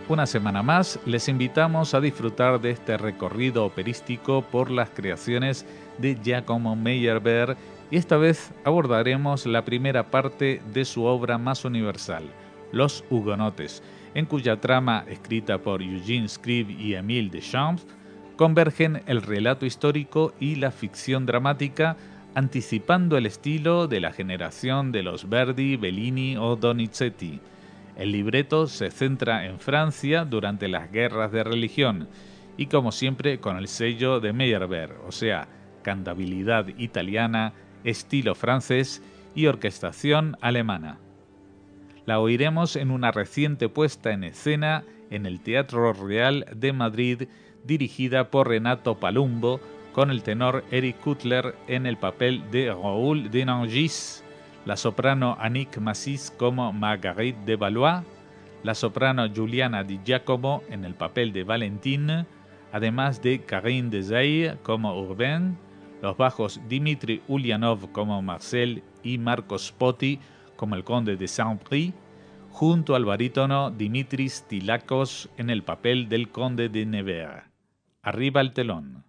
Una semana más les invitamos a disfrutar de este recorrido operístico por las creaciones de Giacomo Meyerbeer y esta vez abordaremos la primera parte de su obra más universal, Los Hugonotes, en cuya trama, escrita por Eugène Scribe y Émile Deschamps, convergen el relato histórico y la ficción dramática, anticipando el estilo de la generación de los Verdi, Bellini o Donizetti. El libreto se centra en Francia durante las guerras de religión y, como siempre, con el sello de Meyerbeer, o sea, cantabilidad italiana, estilo francés y orquestación alemana. La oiremos en una reciente puesta en escena en el Teatro Real de Madrid, dirigida por Renato Palumbo, con el tenor Eric Cutler en el papel de Raoul de Nangis, la soprano Annick Massis como Marguerite de Valois, la soprano Juliana Di Giacomo en el papel de Valentine, además de Karine Desailles como Urbain, los bajos Dimitri Ulyanov como Marcel y Marcos Poti como el conde de Saint-Prix, junto al barítono Dimitris Tilakos en el papel del conde de Nevers. Arriba el telón.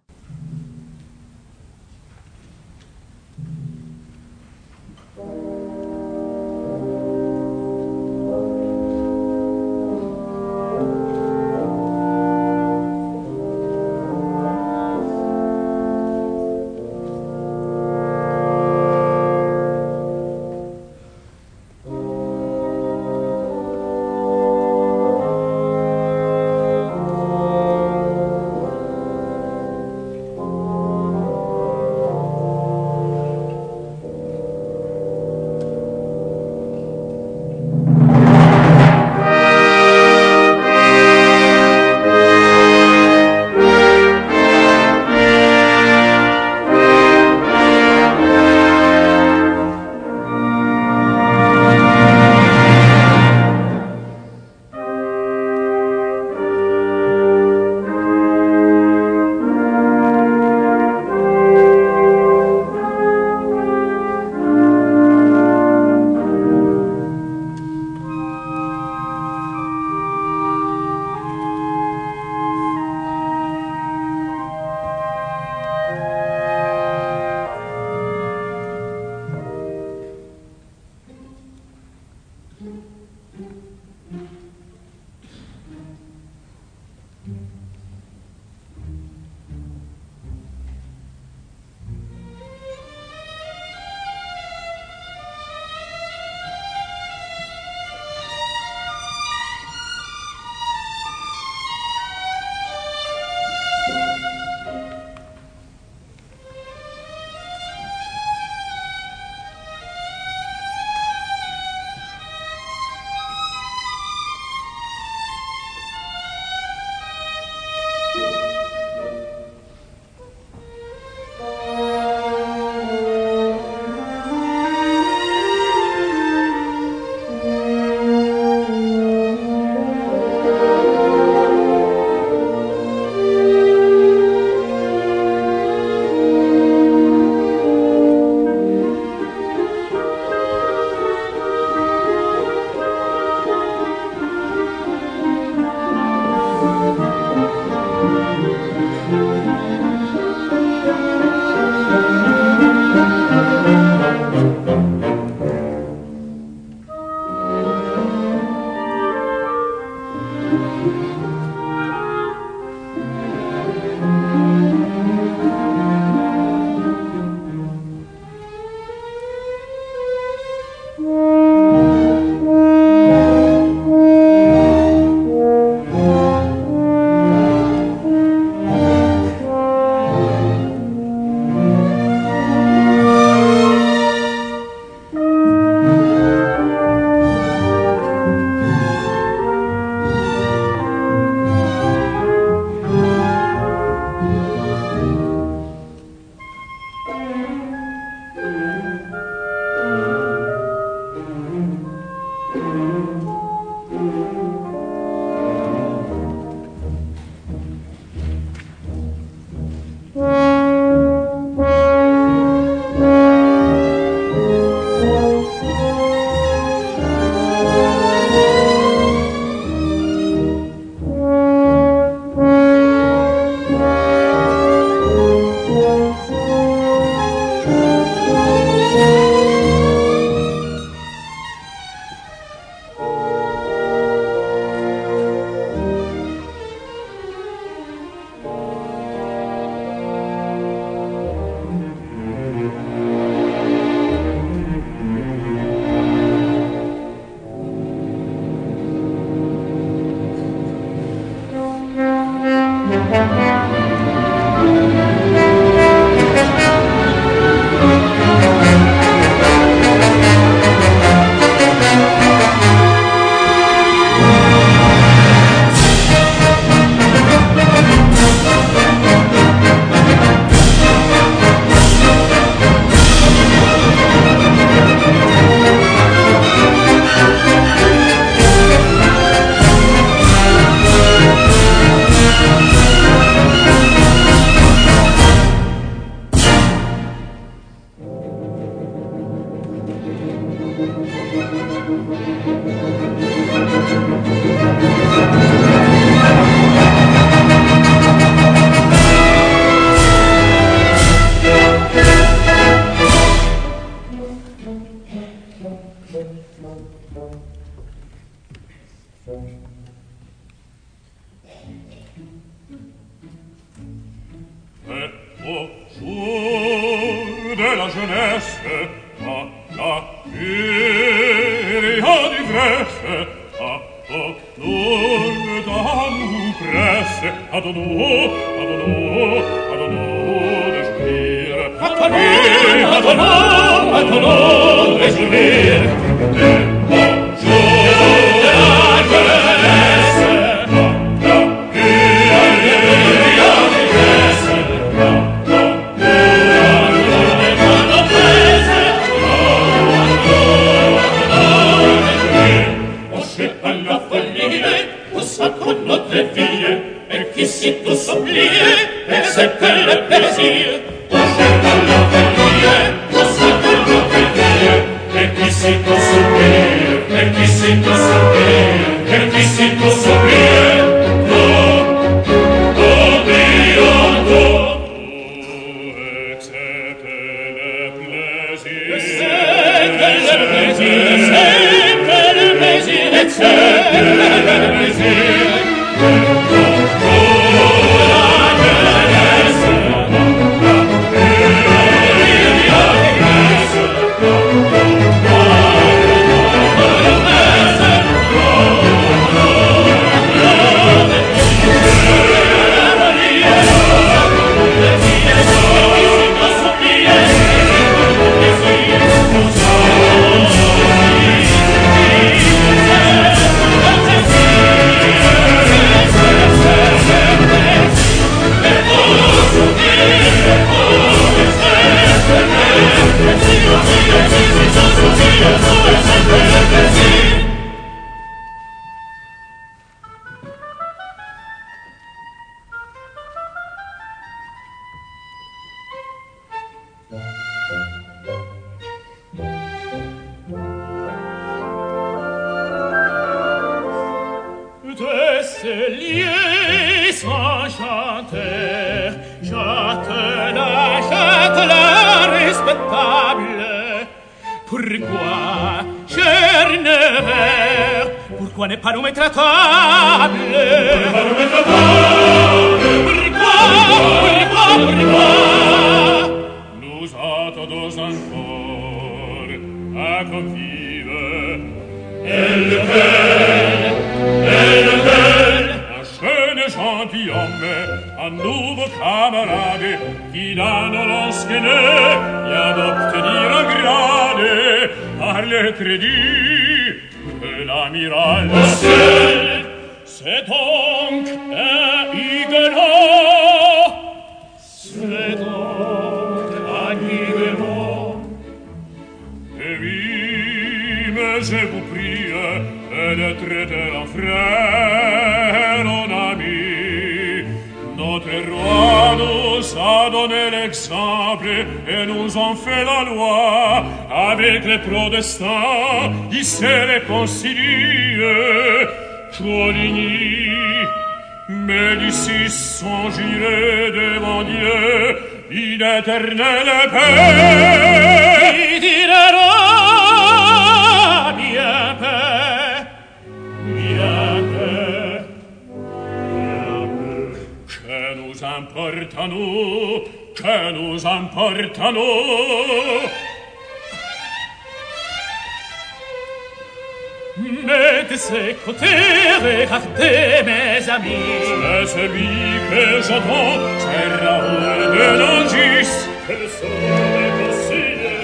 Mais de ces côtés, regardez mes amis, c'est celui que j'entends, c'est Raoul de Langis. Quels sont les conseillers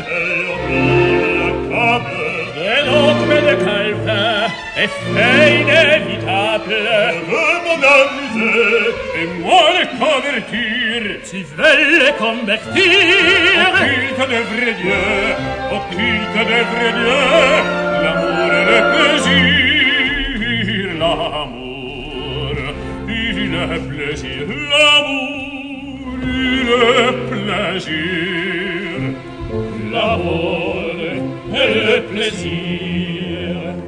et le dogme de Calvin, effet inévitable, de m'en amuser et moi les convertir. Si veulent les convertir au culte des vrais dieux, au culte des vrais dieux, l'amour et le plaisir, l'amour et le plaisir, l'amour et le plaisir, l'amour et le plaisir.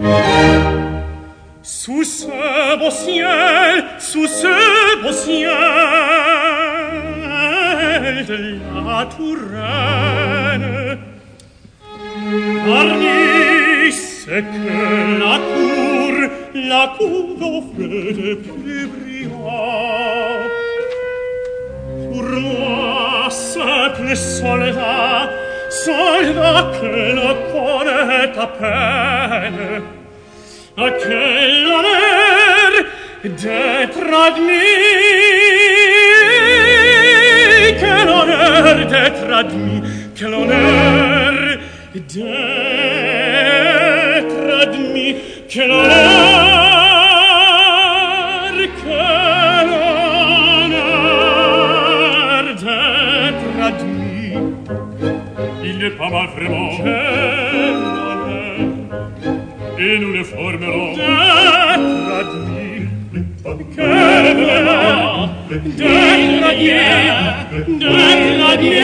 Sous ce beau ciel, sous ce beau ciel de la Touraine, parmi ce que la cour offre de plus brillant, pour moi, simple soldat que ne connaît à peine, quel honneur d'être admis, quel honneur d'être admis, quel honneur d'être admis, quel honneur d'être admis. Il est pas mal vraiment. Quel honneur et nous le formerons d'être admis. Quel honneur d'être admis.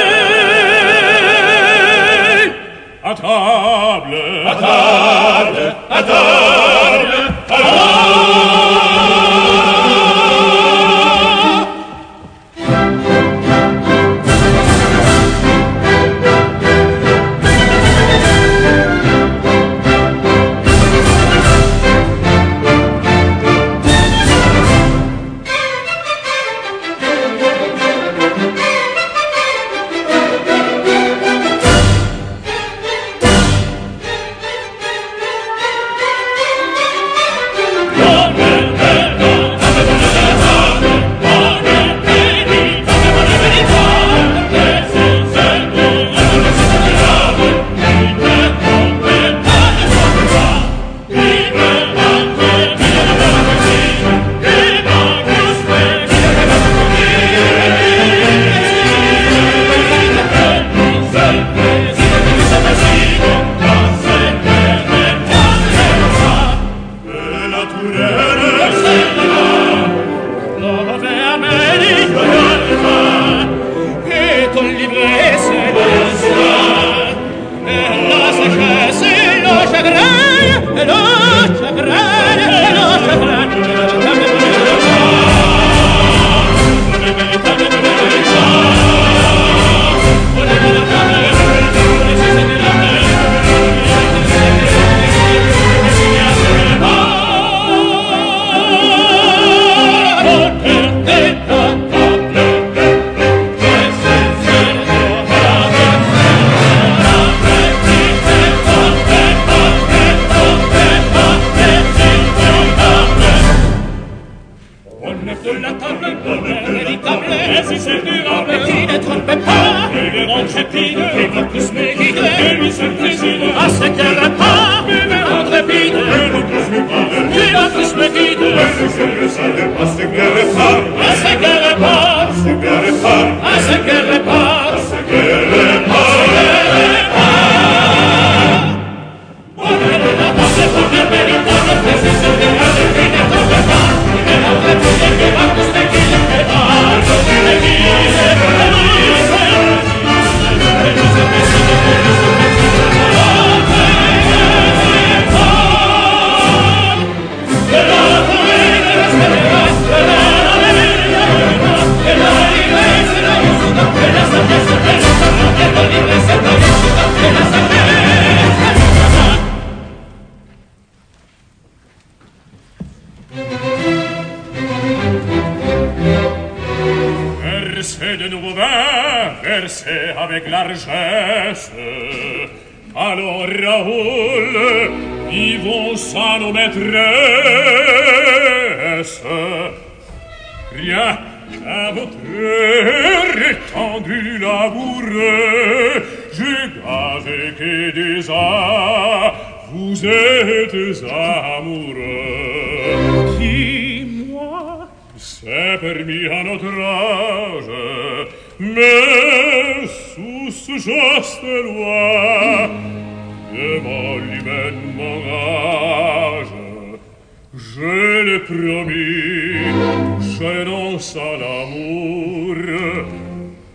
à table, à table, à table, à table.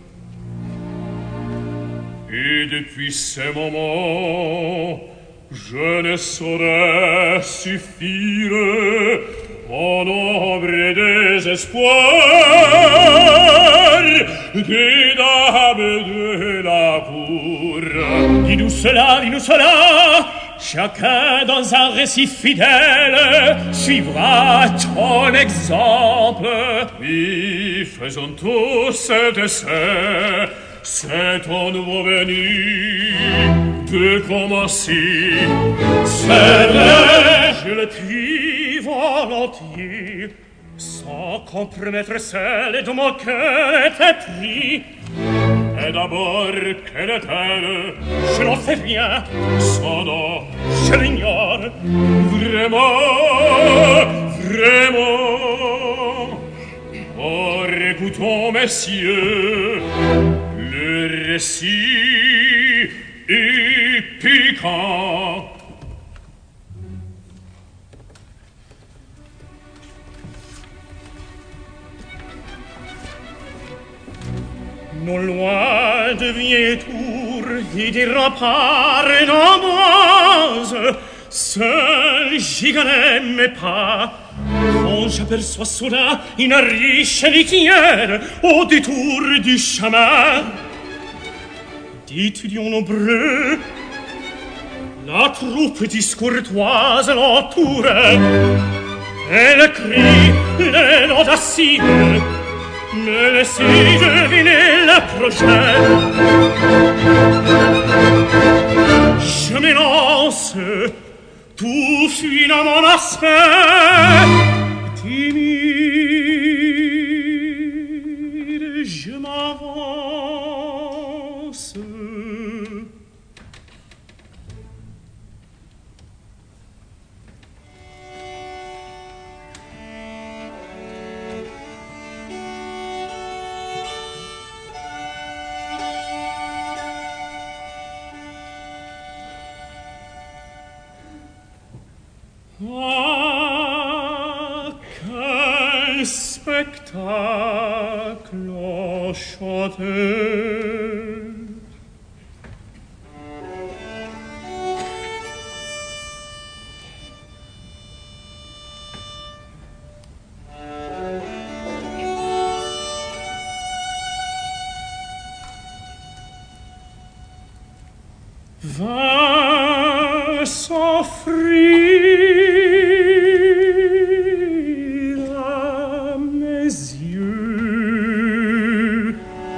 Et depuis ce moment, Je ne saurais suffire en ombre et désespoir des dames de la cour. Dis-nous cela, chacun dans un récit fidèle suivra ton exemple. Oui, faisons tous cet essai, c'est ton nouveau venu de commencer. C'est vrai, je le prie volontiers, sans compromettre celle de mon cœur était pris. Et d'abord, quelle est-elle? Je n'en sais rien, Son nom, je l'ignore. vraiment. Or, écoutons, messieurs, le récit est piquant. Non loin de vieilles tours et des remparts nombreuses, seul j'y connais mes pas, quand j'aperçois soudain une riche litière au détour du chemin. D'étudiants nombreux, la troupe discourtoise l'entourait, et le cri, le nom d'acides, me laissez deviner le projet. Je m'élance, tout fuit dans mon aspect timide, je m'avance. Ah, quel spectacle chanteur! Va s'offrir à mes yeux.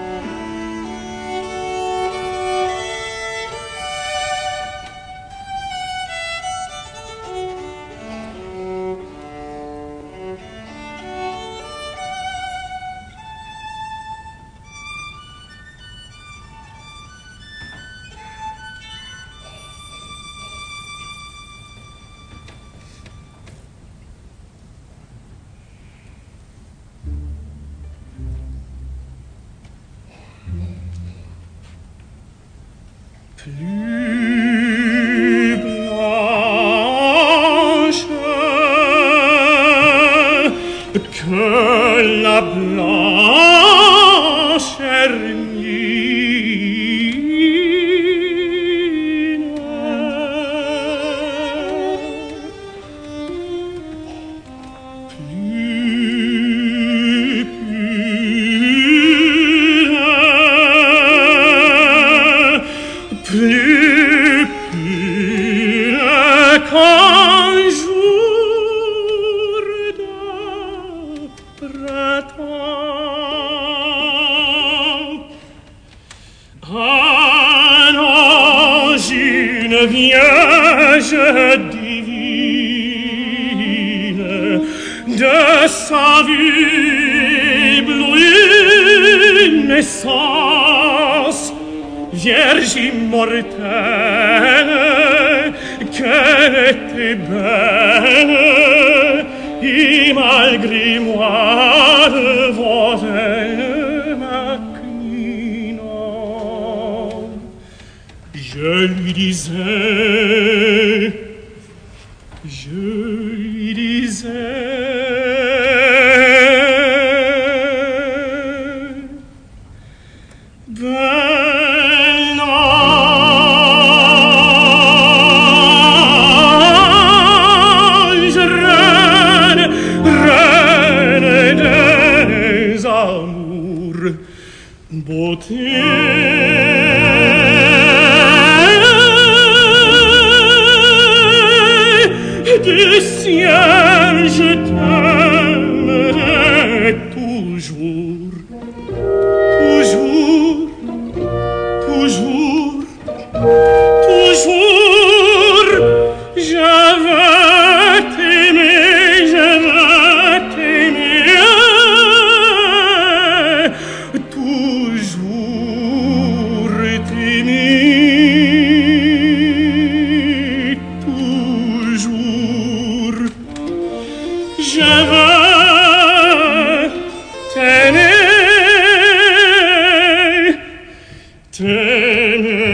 Plus blanche que la blanche hermine, plus qu'un jour de printemps. Un ange, une vierge divine, de sa vue éblouie naissance, Vierge immortelle, qu'elle était belle, et malgré moi devant elle m'inclinant, je lui disais, belle du ciel, je t'aimerai toujours, toujours, toujours, toujours. Je veux t'aimer, je veux t'aimer, toujours t'aimer. Je veux t'aimer, t'aimer.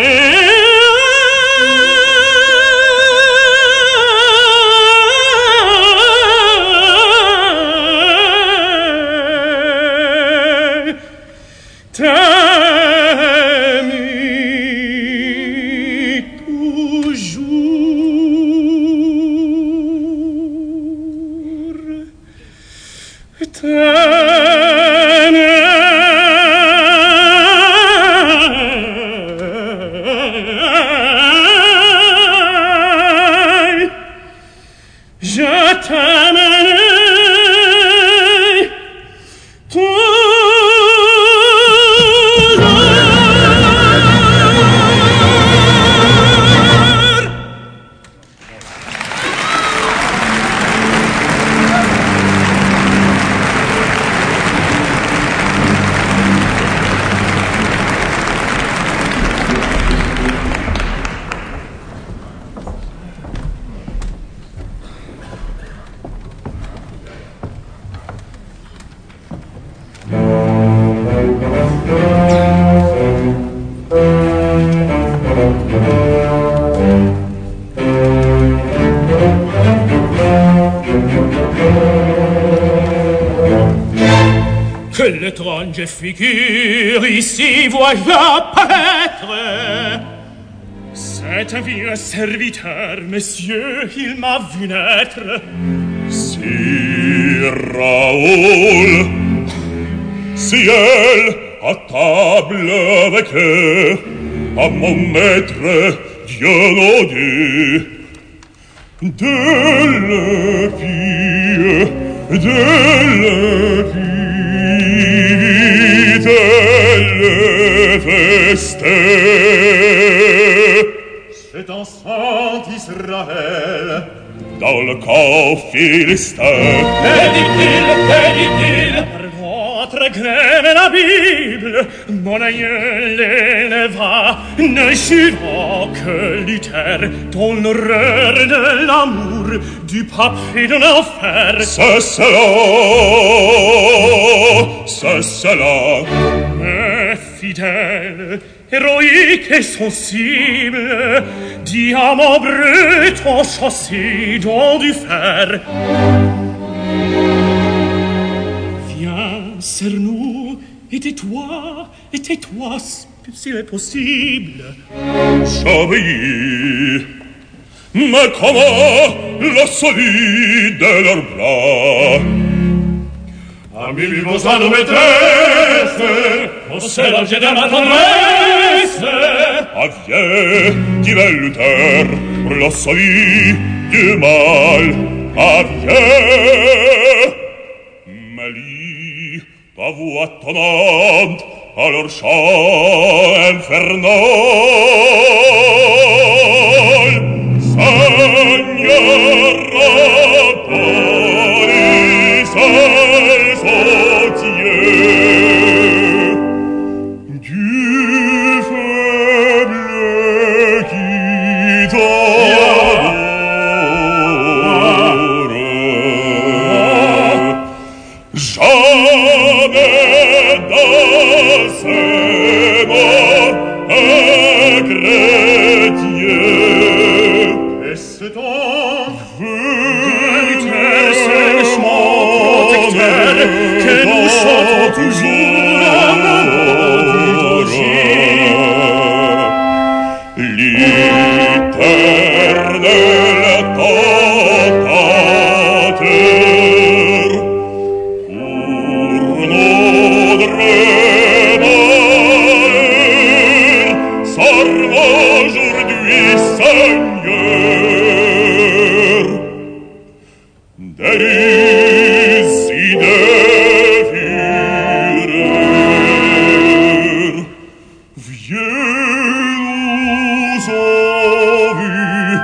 Quelle étrange figure ici voilà apparaître! C'est un vilain serviteur, messieurs, il m'a vu naître. Sire Raoul, ciel à table avec eux, à mon maître Dionodi. De la vie, de la vie, de l'Evesté. C'est enfant d'Israël dans le camp philistin. Que dit-il? Par votre glaive la Bible, mon aïeul éleva, ne jurant que Luther, dans l'horreur de l'amour, du pape et de l'enfer. C'est cela. Mais fidèle, héroïque et sensible, diamant brut enchâssé dans du fer. Viens, serre-nous, et tais-toi, s'il est possible. J'obéis, mais comment la solide de leurs bras? Amis vivons à nos maîtresses, on sait l'objet de ma tendresse. Aviez, dirait Luther, pour la solide du mal. Aviez, mais lis ta voix tonnante à leur chant infernal. Seigneur, Polis, Dieu, du faible qui t'adore. Jamais dans ces mots un chrétien. Et c'est donc c'est le chant protecteur que nous chantons toujours à propos du danger. L'éternel tentateur, pour notre malheur, sors aujourd'hui, Seigneur. desiderer. Vienus ovi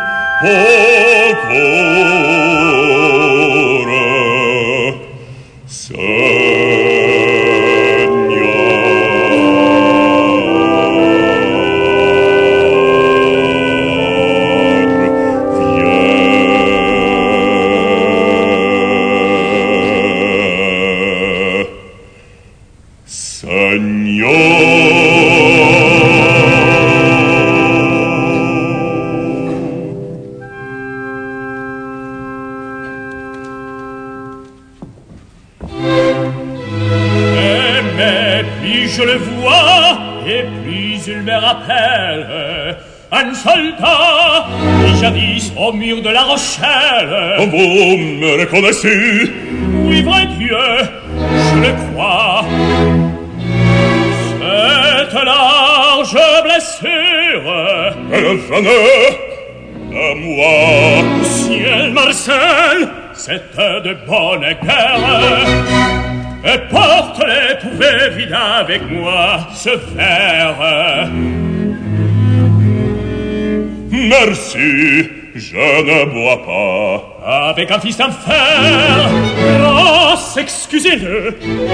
je le vois, et puis il me rappelle un soldat qui jadis au mur de la Rochelle. Vous me reconnaissez? Oui, vrai Dieu, je le crois. Cette large blessure, elle venait à moi. Ciel Marcel, c'était de bonne guerre. Et porte-les, pouvez vider avec moi ce verre. Merci, je ne bois pas. Avec un fils d'enfer, grâce, excusez-le.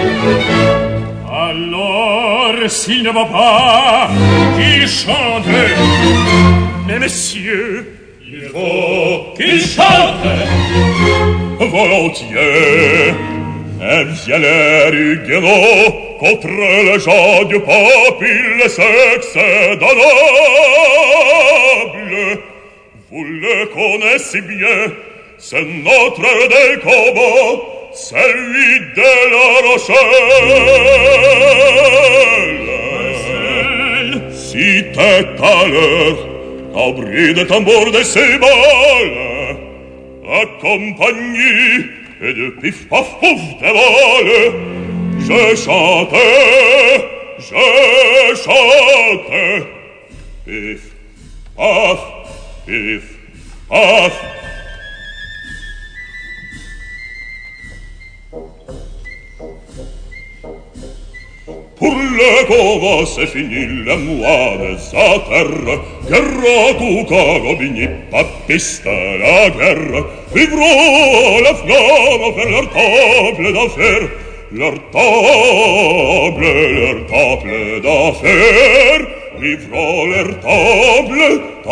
Alors, s'il ne va pas, qu'il chante. Mais messieurs, il faut qu'il chante. Volontiers. Et via l'air Huguenot, contre le genre du pape, il s'excédable. Vous le connaissez bien, c'est notre des combats, celui de la Rochelle. Si t'es à l'heure, au bruit de tambour de ses balles, accompagné et de pif paf pouf de balles, je chantais, pif paf, pif paf. Pour le combat c'est fini, le mois des terre, guerre tout carabinier, papiste la guerre, vivront la flamme vers leur table d'affaires, leur table d'affaires, vivront leur table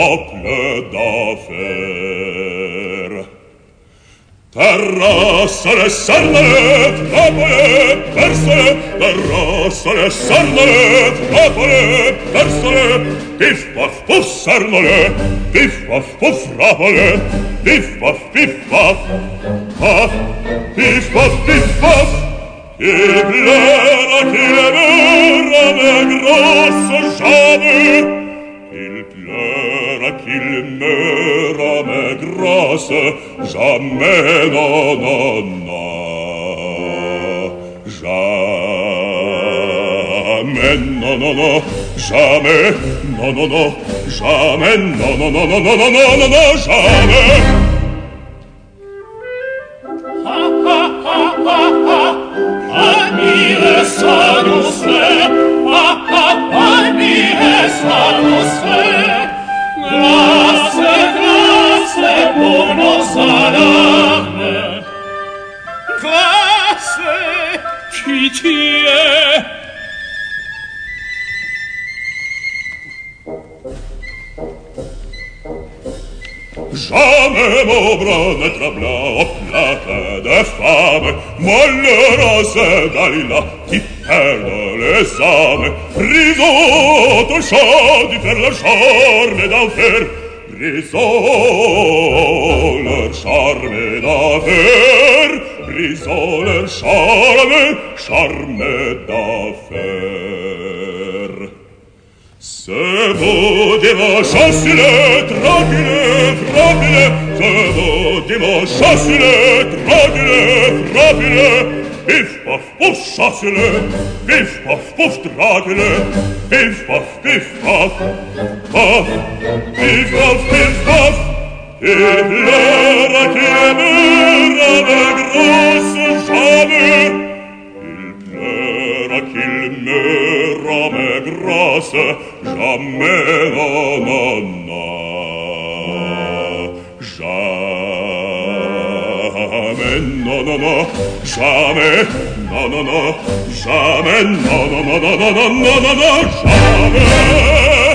d'affaires. Terrasse les sarnelets, frappez, percez, terrasse les sarnelets, frappez, percez, pif paf pouf sarnelets, pif paf pouf frappez, pif paf paf, pif paf, il pleure qu'il meurt mais grâce jamais, il pleure qu'il meurt mais grâce jamais, non, non, non, jamais, non, non, non, jamais, non, non, non, jamais, non, non, non, non, non, non, non, non, non, jamais. Admire sa douceur, admire sa douceur, grâce, grâce pour nos alarmes, grâce, pitié. Jamais mon bras ne trembla au plate de femme, malheureuse Dalila qui perd les âmes. Brisons ton chant du faire leur charme d'enfer, brisons leur charme d'enfer, brisons leur charme d'enfer. Ce beau dimanche assuré, tranquille, frappile, ce beau dimanche assuré, tranquille, frappile, pif paf pouf chassile, pif paf pouf tranquille, pif paf paf, pif paf, il pleure qu'il meurt avec danse, jamais, non, non, non. Jamais, non, non, non, jamais, non, non, non, jamais, non, non, non, non, non, non, non, non, non, jamais.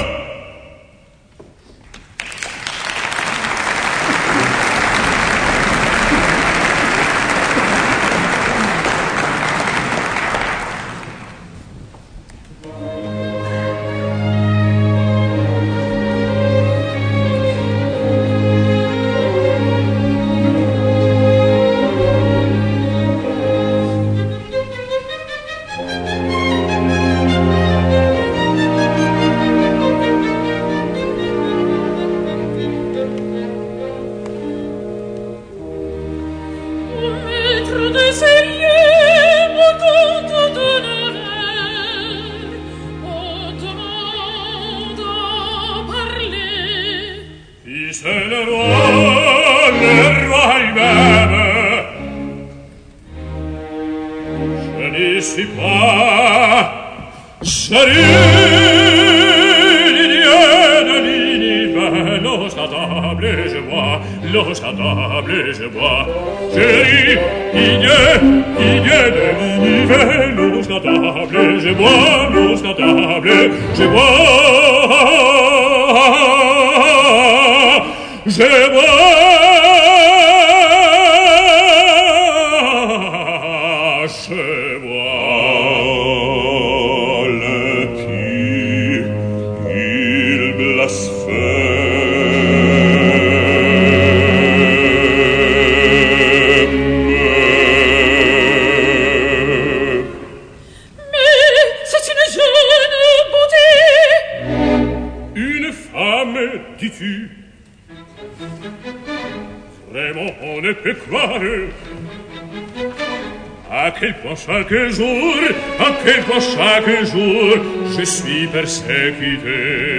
Chaque jour, je suis persécuté.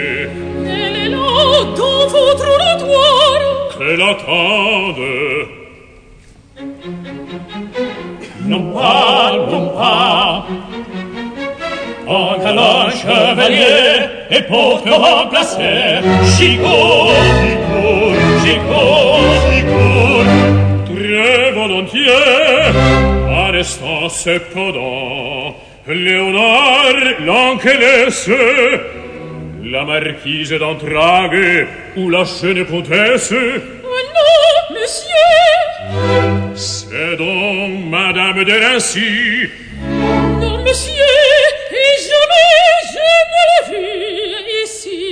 Elle est là, dans votre oratoire. Qu'elle attende. Non pas, non pas. En galant chevalier, et pour te remplacer, j'y cours, j'y cours, j'y cours. Très volontiers, en restant cependant, Léonard l'Anquelès, la marquise d'Entragues ou la jeune comtesse. Oh non, monsieur! C'est donc madame de Nancy. Non, monsieur, et jamais je ne l'ai vue ici.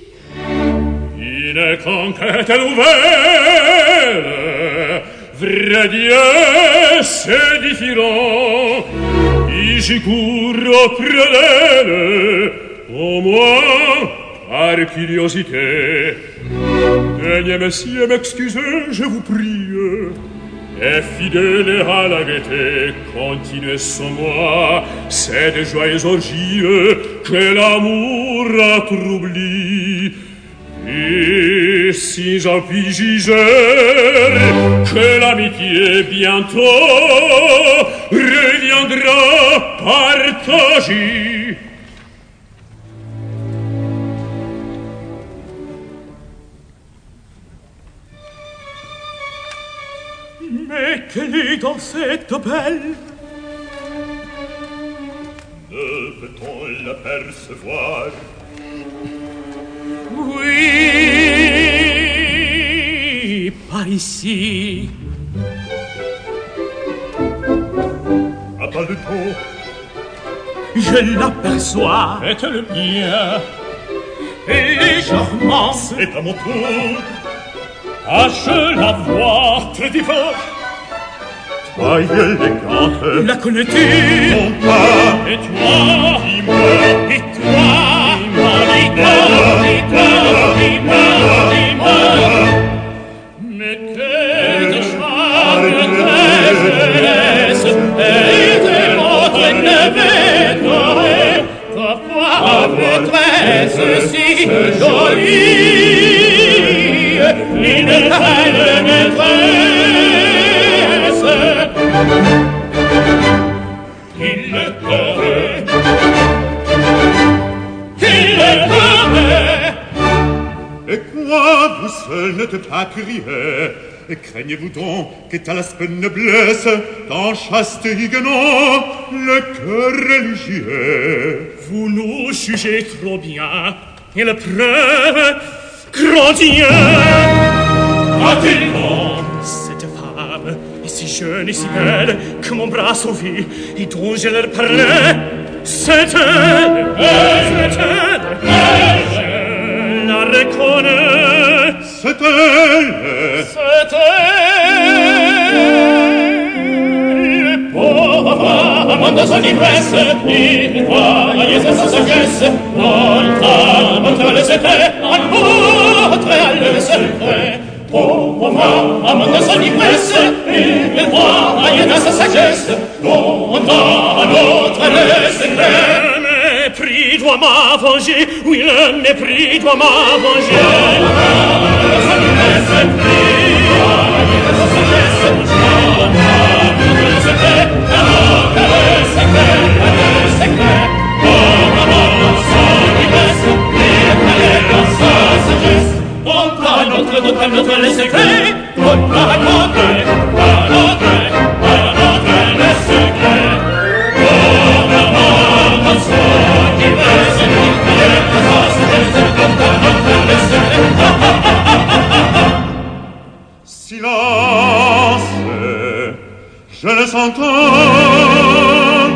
Une conquête nouvelle, vrai Dieu, c'est différent. Et j'y cours auprès d'elle, au moins par curiosité. Daignez, messieurs, m'excuser, je vous prie. Et fidèle à la gaieté, continuez sans moi cette joyeuse orgie que l'amour a troublée. Et si j'en puis juger que l'amitié bientôt reviendra partagée. Mais quelle est dans cette belle? Ne peut-on l'apercevoir? Oui, par ici. À pas de temps. Je l'aperçois. Faites-le bien. Et légèrement. C'est à mon tour. Ah, je la vois. Très divin. Toi, élégante. La connais-tu? Non pas. Et toi? Dis-moi. Et toi? Dis-moi, dis-moi, dis-moi, dis-moi. Mais quelle charme, quelle jeunesse, et de votre neveu, ta maîtresse si jolie, une telle maîtresse. Il le ferait, il le que pas curieux. Craignez-vous donc qu'est à l'aspect noblesse, tant chaste Huguenot, le cœur religieux? Vous nous jugez trop bien, et la preuve, grand Dieu! A-t-il donc cette femme, est si jeune et si belle, que mon bras s'ouvrit, et dont je leur parlais, c'est elle, c'est elle, je la reconnais, c'est elle, c'est elle, pauvre amant de son ivresse, il voyait sa sagesse, montre le secret, montre le secret, pauvre amant de son ivresse, il voyait sa sagesse, montre le secret. Le mépris doit m'avenger, oui, le mépris doit m'avenger. Son ivresse, il voyait sa sagesse, montre le secret, montre le secret, le secret. Pauvre amant de son ivresse, il voyait sa sagesse, montre le secret, montre le secret. Pauvre amant de son ivresse, il voyait sa sagesse, montre le secret. Silence, je le s'entends.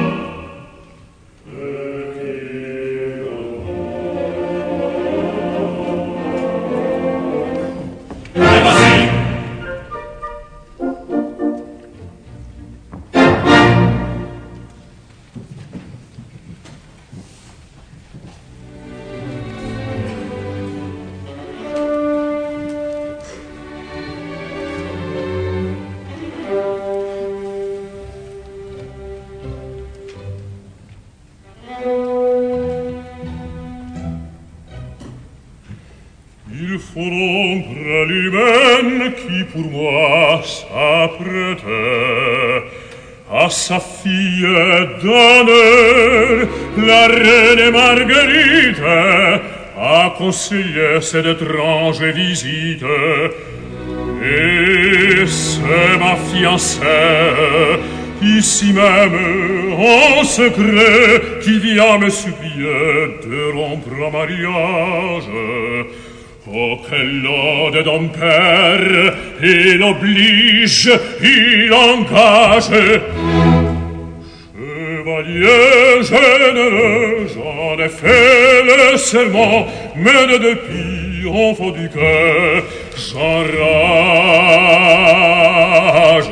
Il faut rompre l'humaine qui pour moi s'apprêtait à sa fille d'honneur, la reine Marguerite, a conseillé cette étrange visite. Et c'est ma fiancée, ici même, en secret, qui vient me supplier de rompre un mariage. Oh, quelle ode d'un père, il oblige, il engage. Chevalier généreux, j'en ai fait le serment, mais de dépit, enfant du cœur, j'enrage.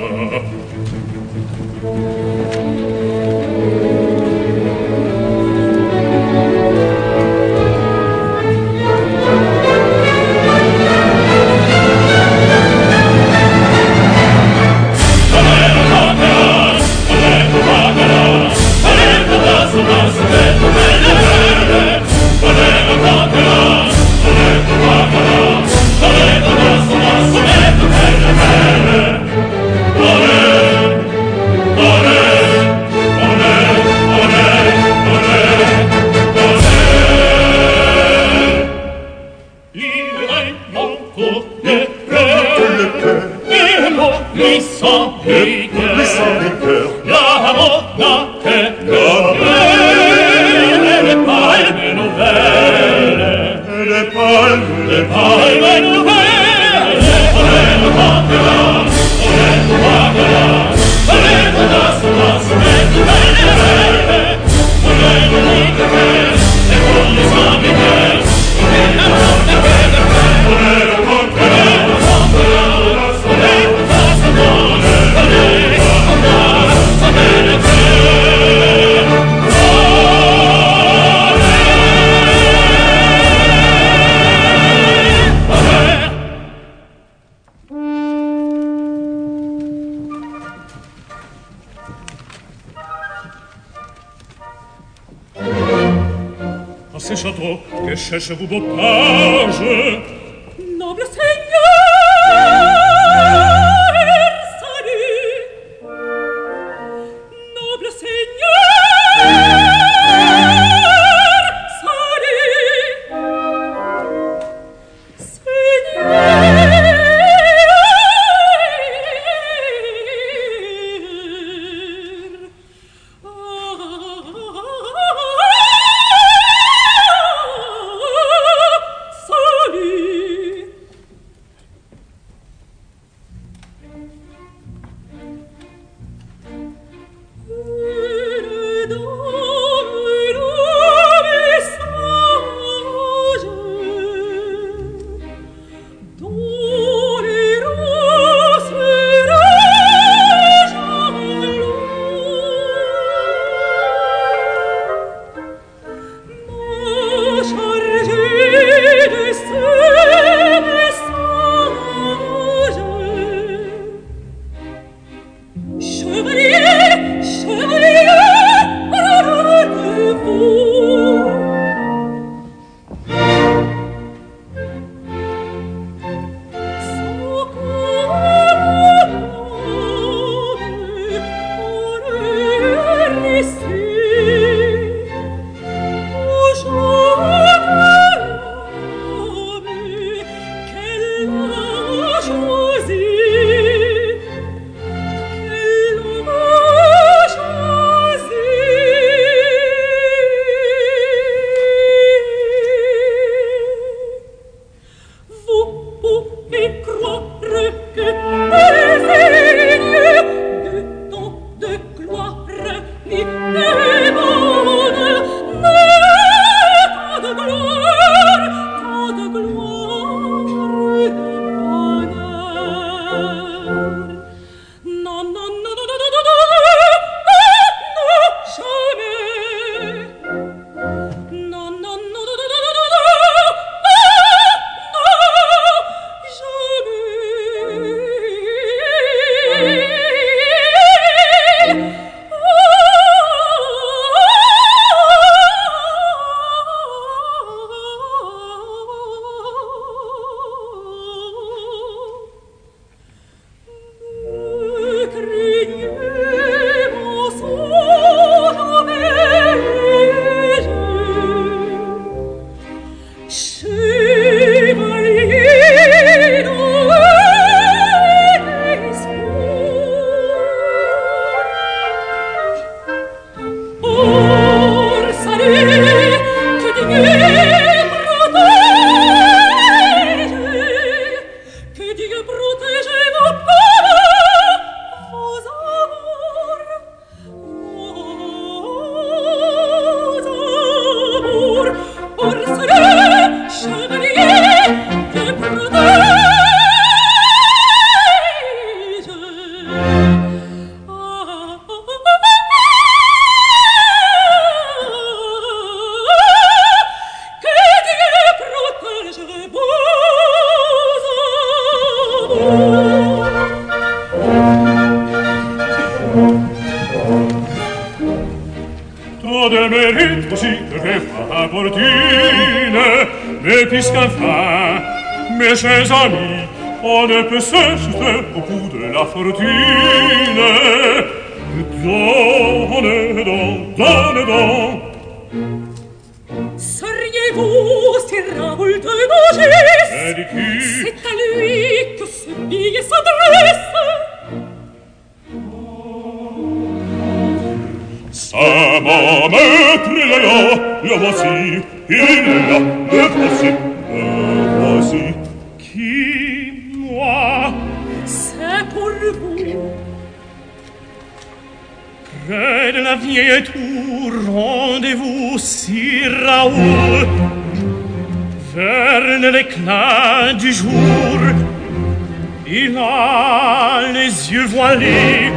À ce château, que cherchez-vous, beau page? Noble seigneur, salut! Noble seigneur, salut! Seigneur, Pas de mérite aussi très importune, mais puisqu'enfin, mes chers amis, on ne peut s'ajuster au bout de la fortune. Donne donc. Seriez-vous si Raoul de Nogis? C'est à lui que ce billet s'adresse. Ça m'a maître là, le voici, il est là, le voici. Qui, moi? C'est pour vous. Près de la vieille tour, rendez-vous, Sir Raoul. Vers l'éclat du jour, il a les yeux voilés,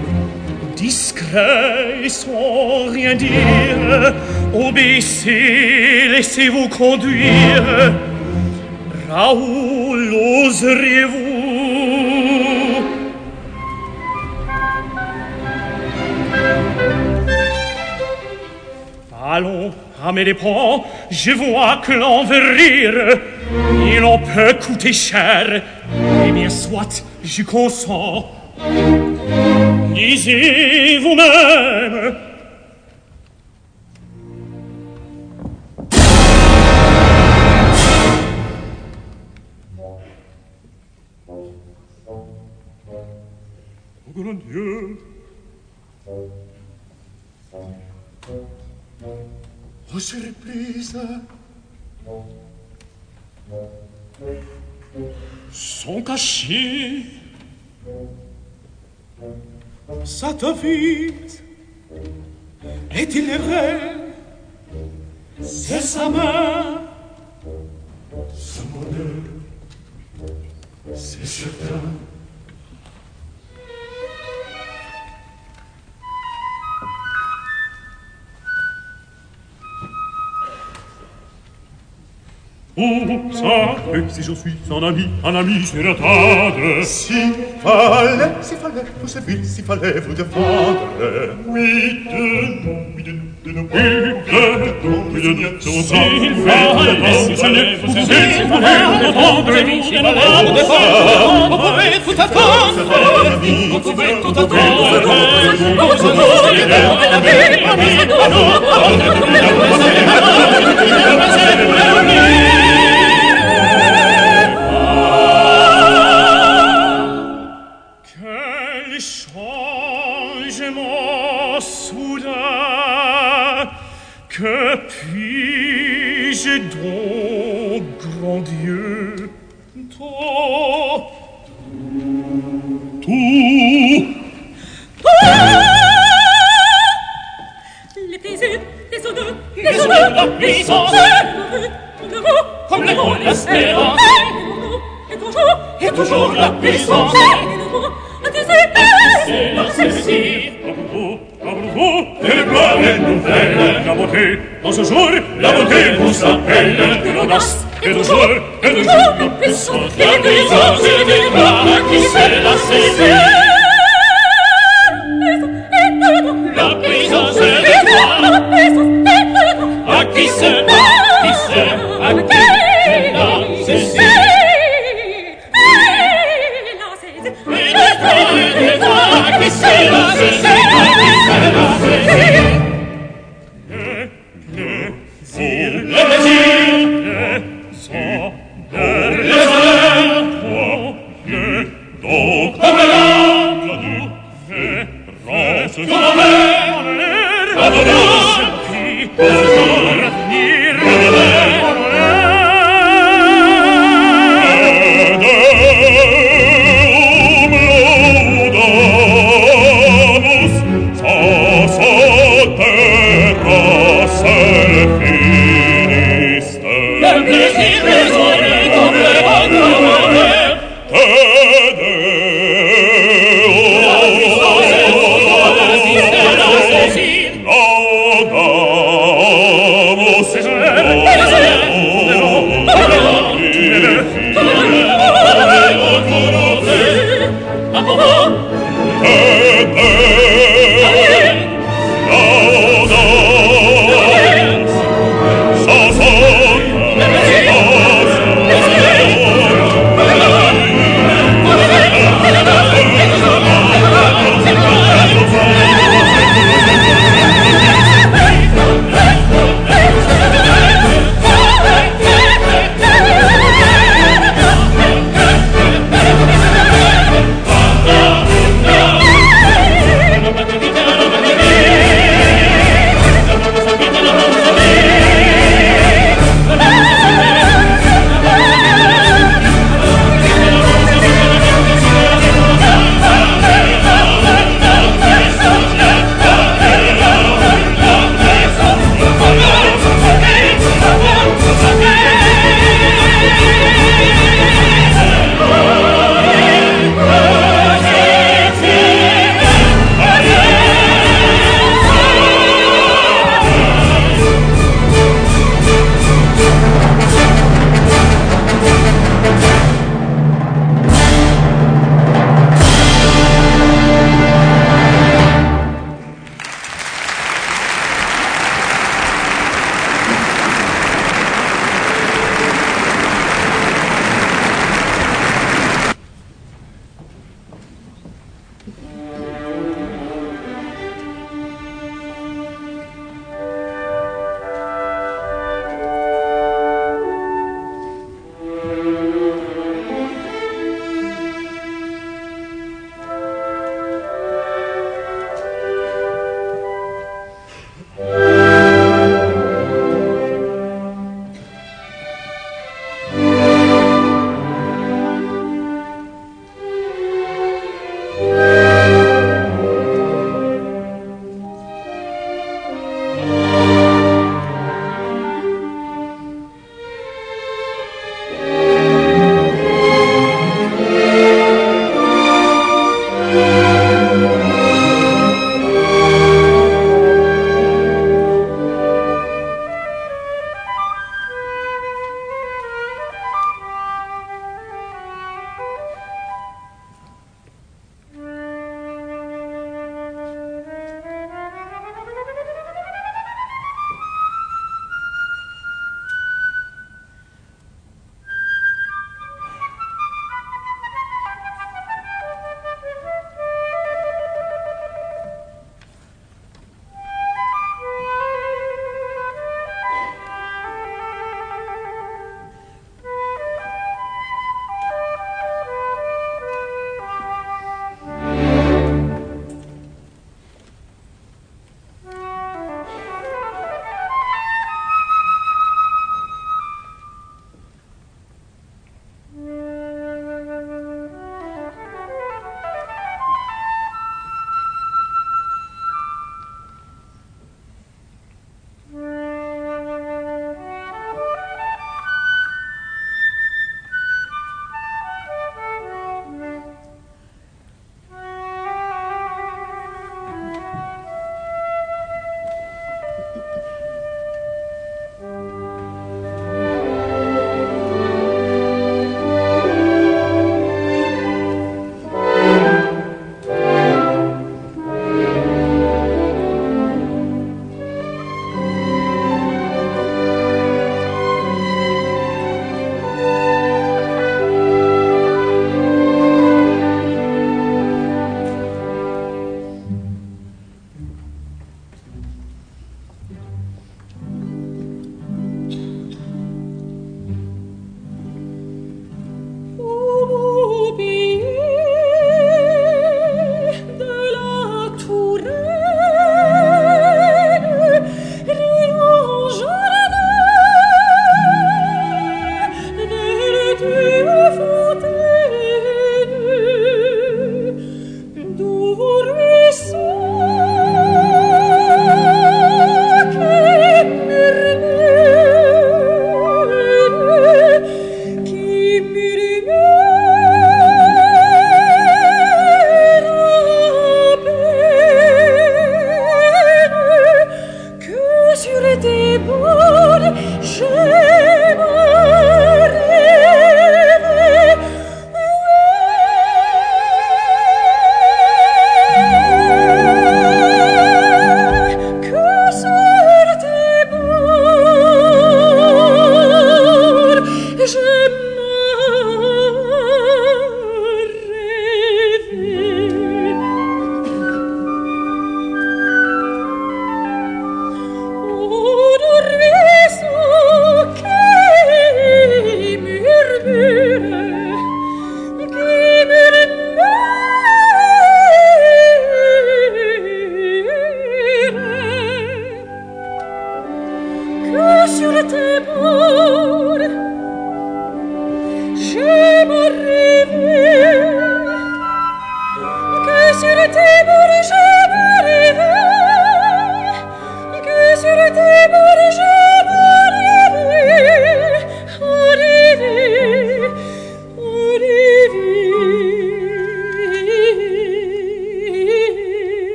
discret et sans rien dire. Obéissez, laissez-vous conduire. Raoul, oseriez-vous? Allons, à mes dépens, je vois que l'on veut rire. Il en peut coûter cher. Eh bien, soit, je consens. Lisez vous-même. Oh, grand Dieu! Oh, surprise! Sont cachés. Cette vite est-il vrai? C'est sa main, son bonheur, c'est certain. Où ça? Et si je suis un ami c'est retardre. S'il fallait vous servir, s'il fallait vous défendre. Oui, de nous, oui, de nous, de nous, oui, de nous, s'il fallait vous servir, s'il fallait vous défendre. S'il fallait vous défendre, on pouvait tout attendre. On pouvait tout attendre. Changement soudain, que puis-je donc, grand Dieu, tout. Les plaisirs, les odeurs, la puissance, comme le mot, l'espérance, et toujours la puissance, c'est la ceci. À propos, quelle bonne nouvelle, la beauté, en ce jour, la beauté vous appelle, de l'audace, et toujours, la puissance, la puissance, et des bras, qui sait la saisir. La puissance, et des bras, à qui sait, à qui la saisir. C'est la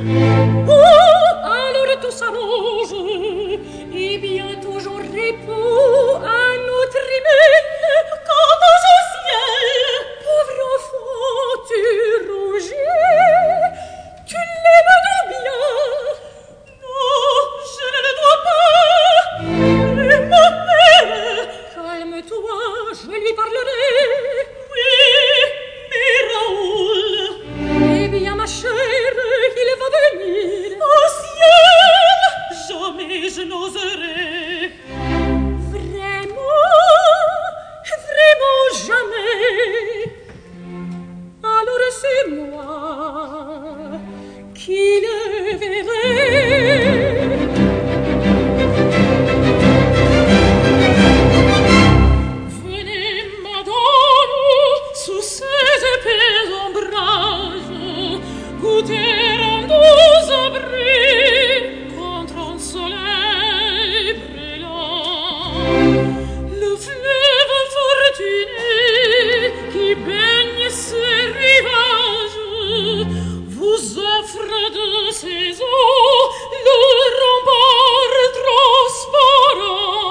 Alors tout s'arrange, et bientôt j'en réponds à notre email. Quant au ciel, pauvre enfant, tu rougis, tu l'aimes donc bien. Non, je ne le dois pas. Mais ma mère, calme-toi, je lui parlerai. Oui, mais Raoul, eh bien ma chère, il va venir. Au ciel, jamais je n'oserai. Vraiment jamais. Alors c'est moi qui le verrai. Venez, madame, sous ces épais ombrages, goûter un doux abri contre un soleil brûlant. Le fleuve fortuné qui baigne ces rivages vous offre de ses eaux le rempart transparent.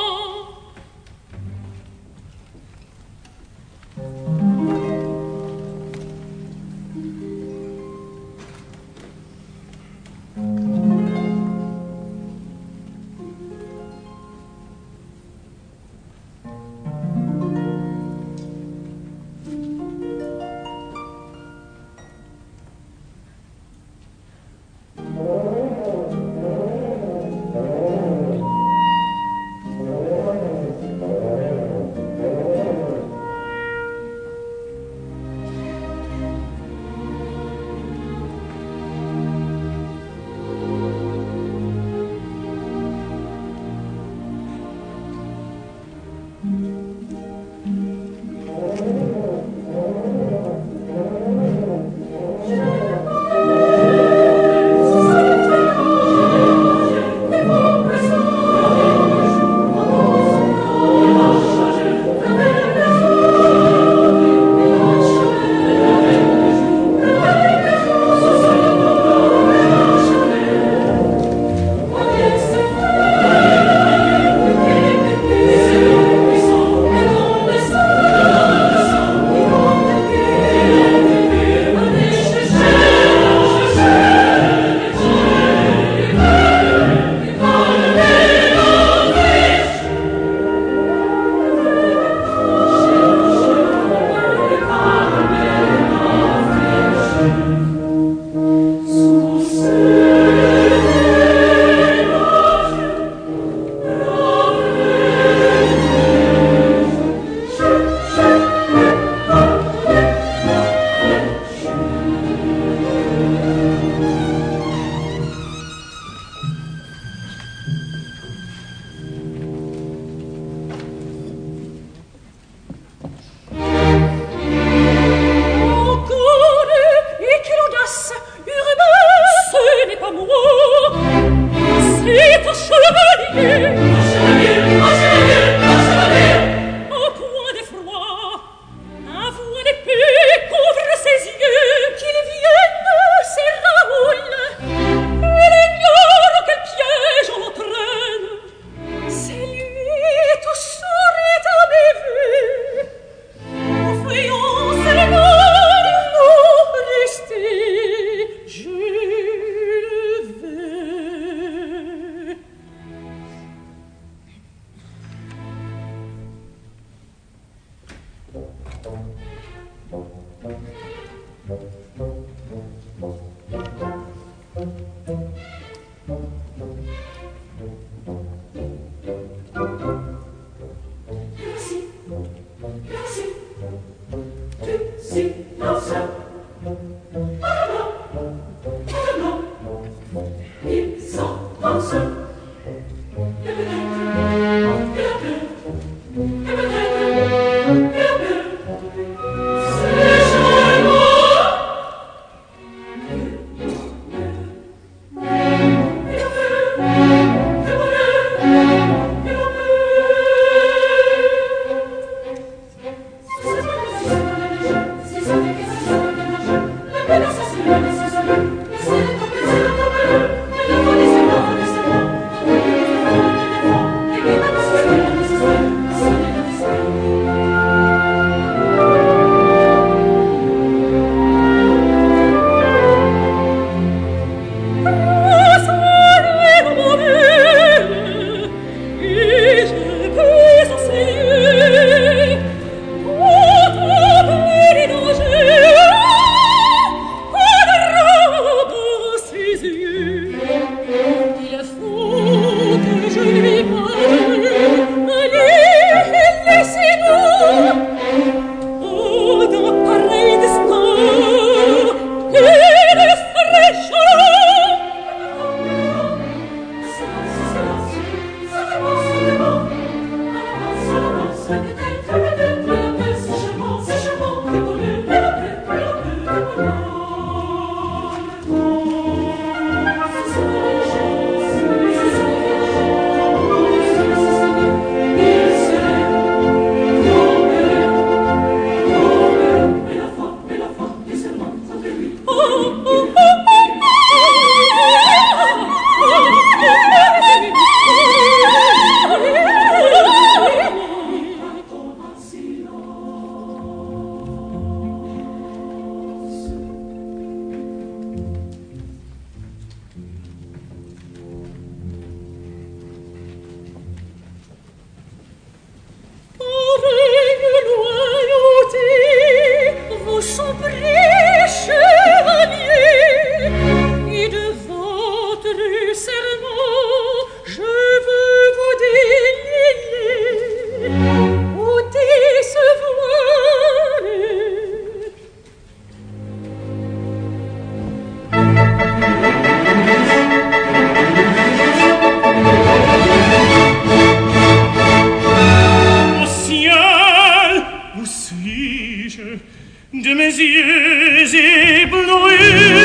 yeux éblouis,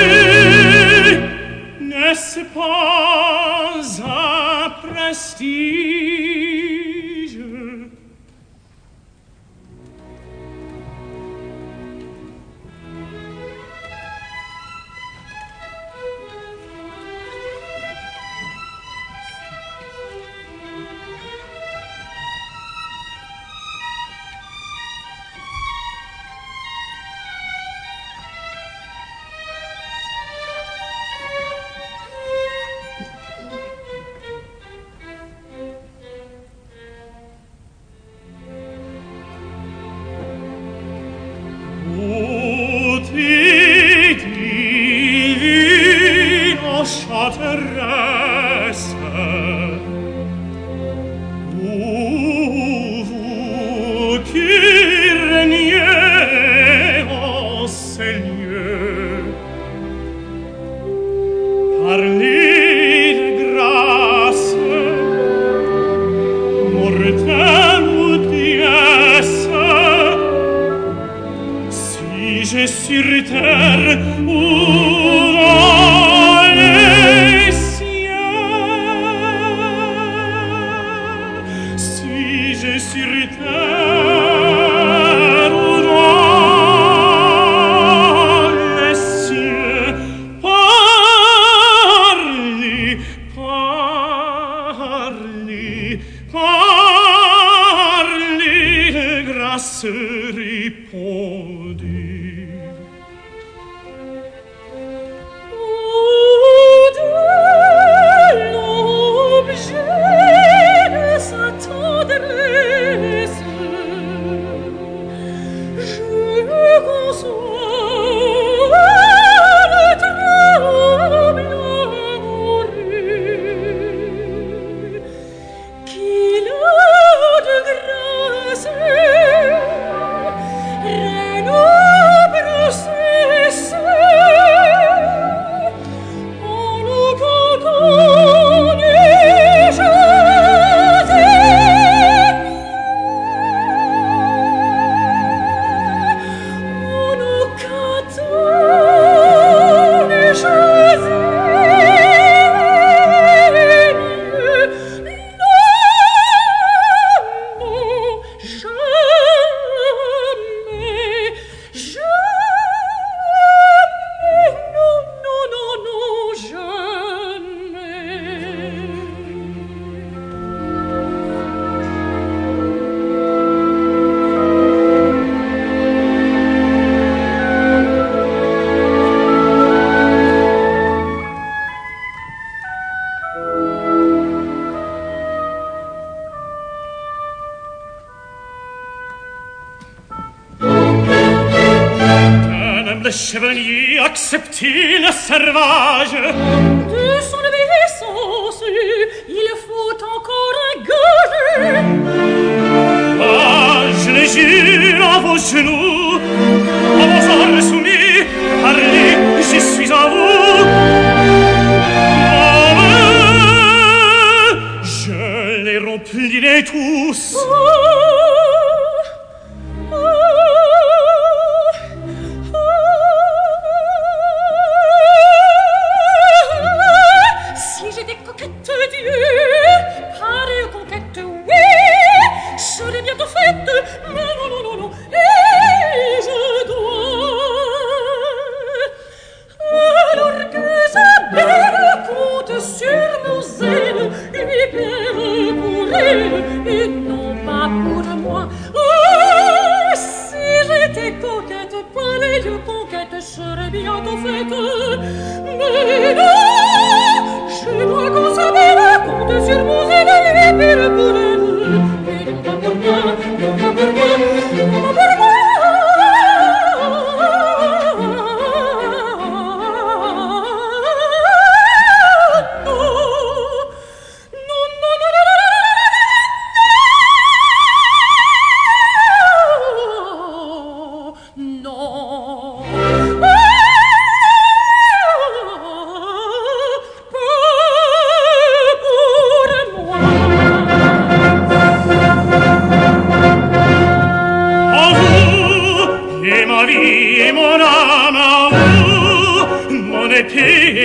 n'est-ce pas un prestige? Chatteresse, vous qui régnez en ces lieux, parlez de grâce, mortelle ou déesse, si j'ai sur terre ou dans les cieux, si j'ai sur terre ou dans les cieux, parlez, parlez, parlez de grâce répondue. Le chevalier accepter le servage de son obéissance, il faut encore engager. Ah, je le jure à vos genoux, à vos ordres soumis, parlez, je suis à vous. Je les remplirai tous.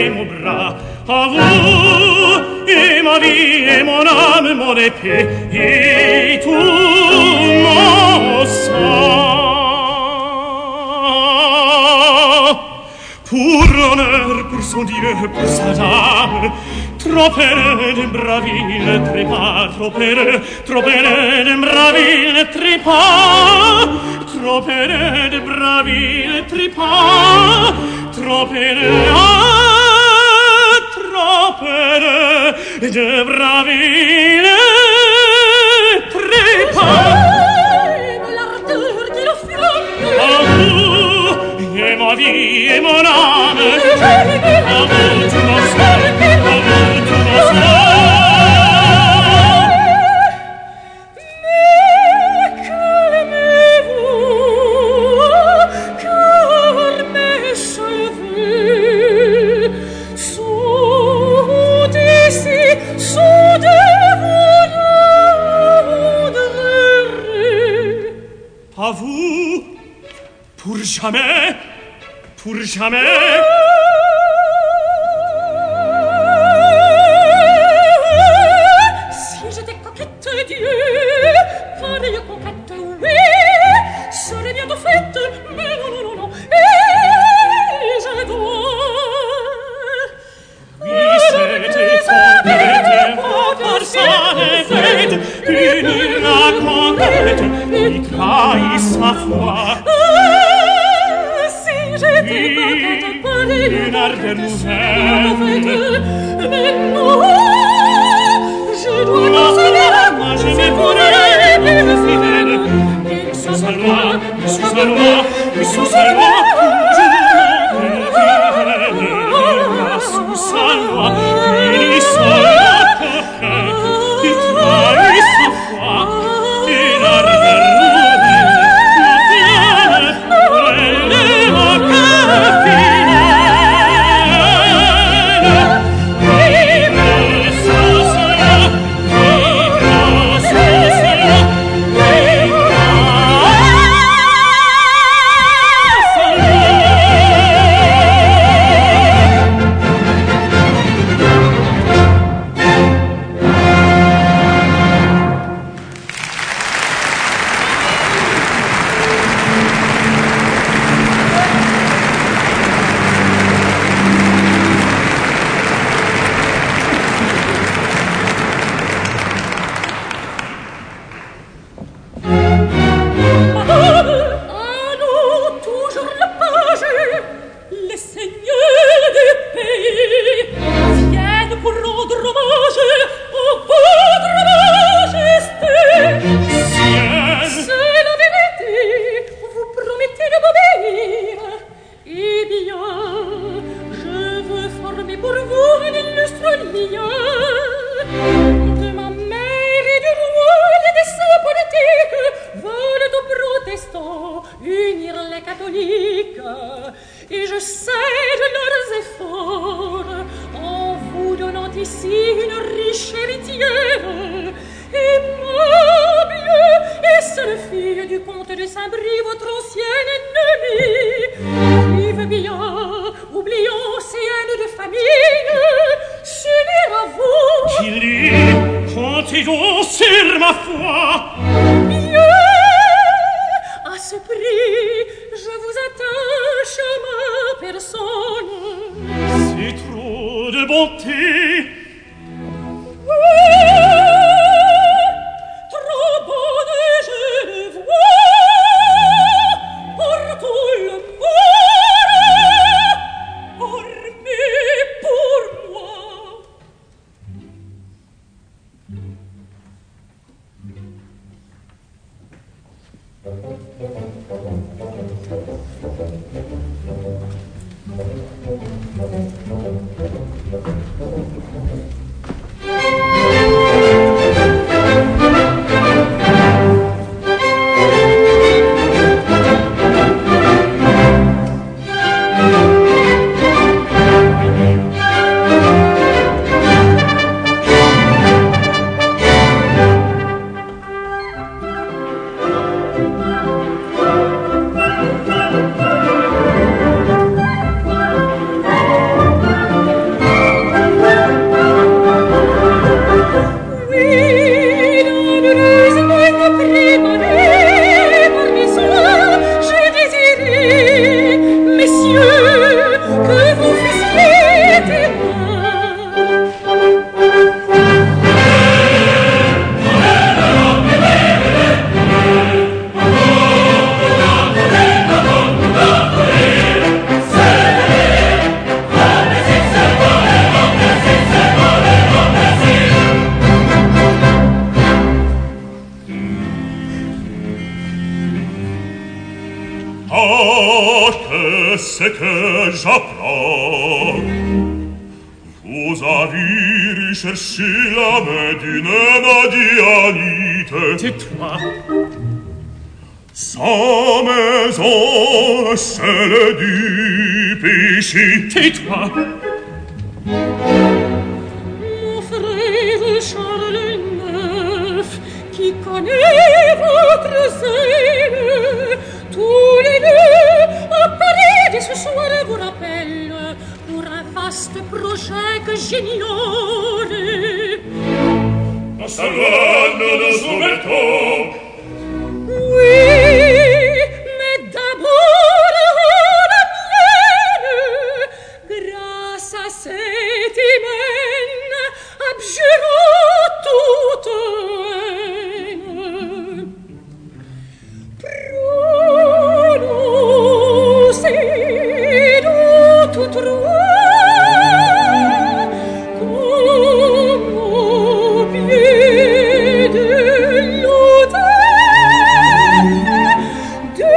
et mon bras, à vous, et ma vie, et mon âme, mon épée, et tout mon sang. Pour l'honneur, pour son Dieu, pour sa dame, trop aile de braville trépas, trop aile de braville trépas, trop aile de braville trépas, trop aile de braville trépas. L'ardeur qui le flamme, À vous, et ma vie, et mon âme, à vous tout mon sang, à vous tout mon sang. mais calmez-vous, car mes cheveux sont ici, sont dévorés. À vous, pour jamais, pour jamais. Si j'étais coquette, Dieu, pareille coquette, oui, serait bientôt faite, mais non, non, non, non, et je dois. Oui, c'était votre fête, une raconte qui trahit sa foi. Si j'étais coquette, pareille Une ardeur nouvelle, mais non, je dois consoler moi je me pourrais plus fidèle. Sous sa loi, sous sa loi, sous sa loi, sous sa loi, il sera coquette, qui trahit sa foi, et l'ardeur nouvelle, elle est mon cœur fidèle. Vive sous sa loi, vive sous sa loi, vive sa loi. Allons, toujours la page, les seigneurs du pays viennent pour rendre hommage à votre majesté. C'est la vérité, vous promettez de m'obéir. Eh bien, je veux former pour vous un illustre lien de ma mère et du roi. Les desseins politiques veulent aux protestants unir les catholiques, et je sais de leurs efforts en vous donnant ici une riche héritière, aimable et seule fille du comte de Saint-Brie, votre ancien ennemi. Vive bien, oublions ces haines de famille, s'unir à vous. Qu'il dit, comptez donc sur ma foi. Mieux, à ce prix, je vous attache à ma personne. C'est trop de bonté. Trop bonne, je le vois, pour tout le monde, hormis pour moi. j'apprends. Vous avez recherché la main d'une Madianite. Tais-toi. Sa maison, celle du péché. Tais-toi. Mon frère Charles IX, qui connaît votre zèle, tous les deux à Paris dès ce soir vous rappelle pour un vaste projet que j'ignore. En salon nous soumettons. Oui, mais d'abord la mienne, grâce à cet hymen, abjurons toute haine. Prononcez-nous tout droit, comme au pied de l'autel, de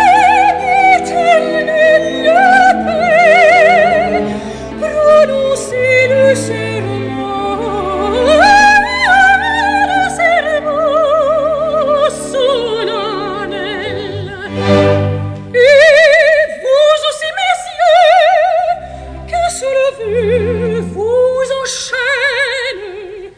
l'éternelle paix, prononcez le serment solennel. Et vous aussi, messieurs, que ce lever vous enchaîne.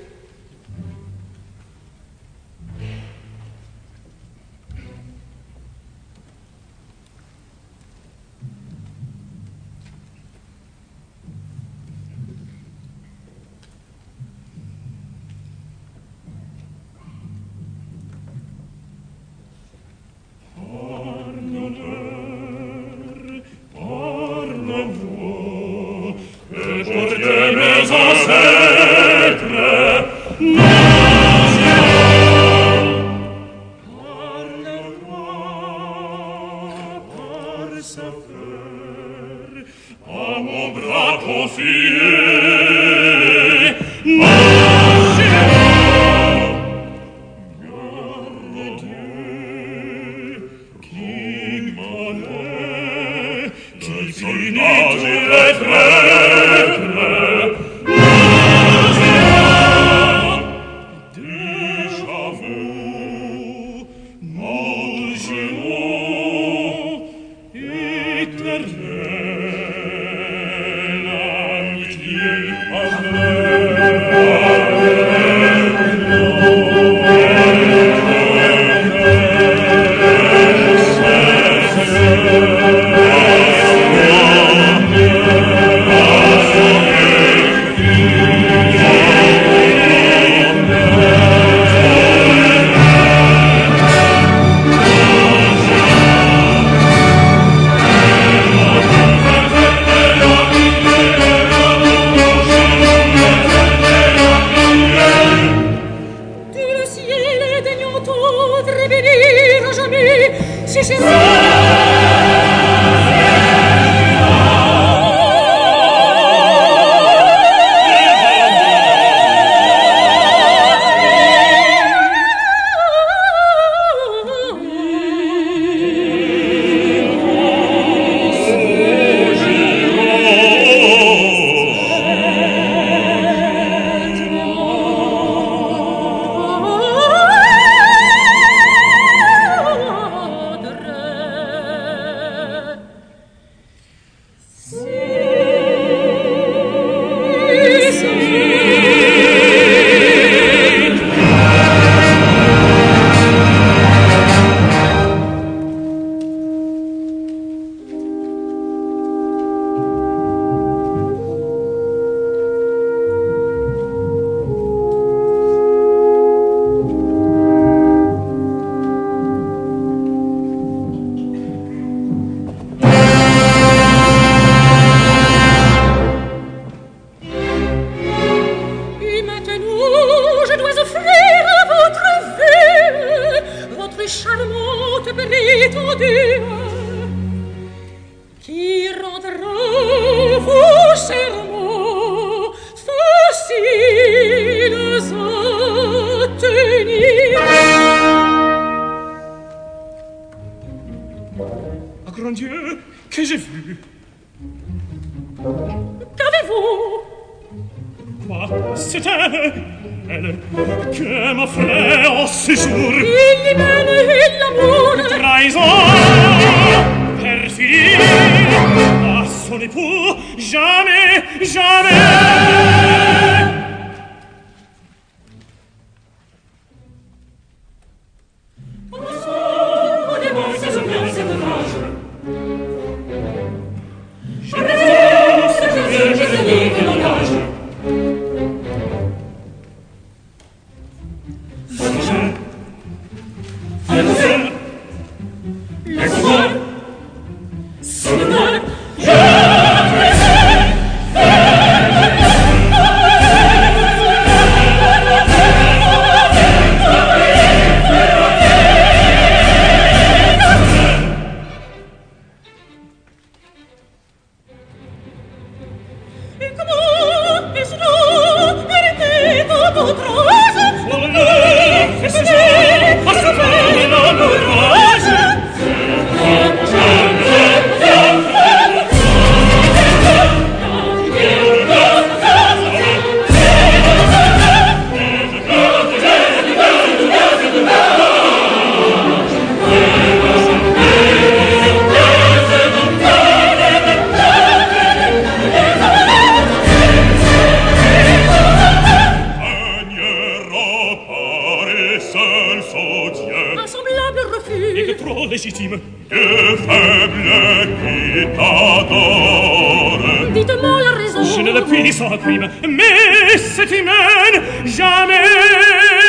Pardonne-moi, et pour tes mes ancêtres, pardonne-moi, par sa fleur, à mon bras confié, Grand Dieu, que j'ai vu? C'est elle que m'offrait en séjour l'hymen et l'amour. Trahison, perfidie, à son époux, jamais, jamais. Dites-moi la raison. Je ne le puis sans crime, mais cet hymen jamais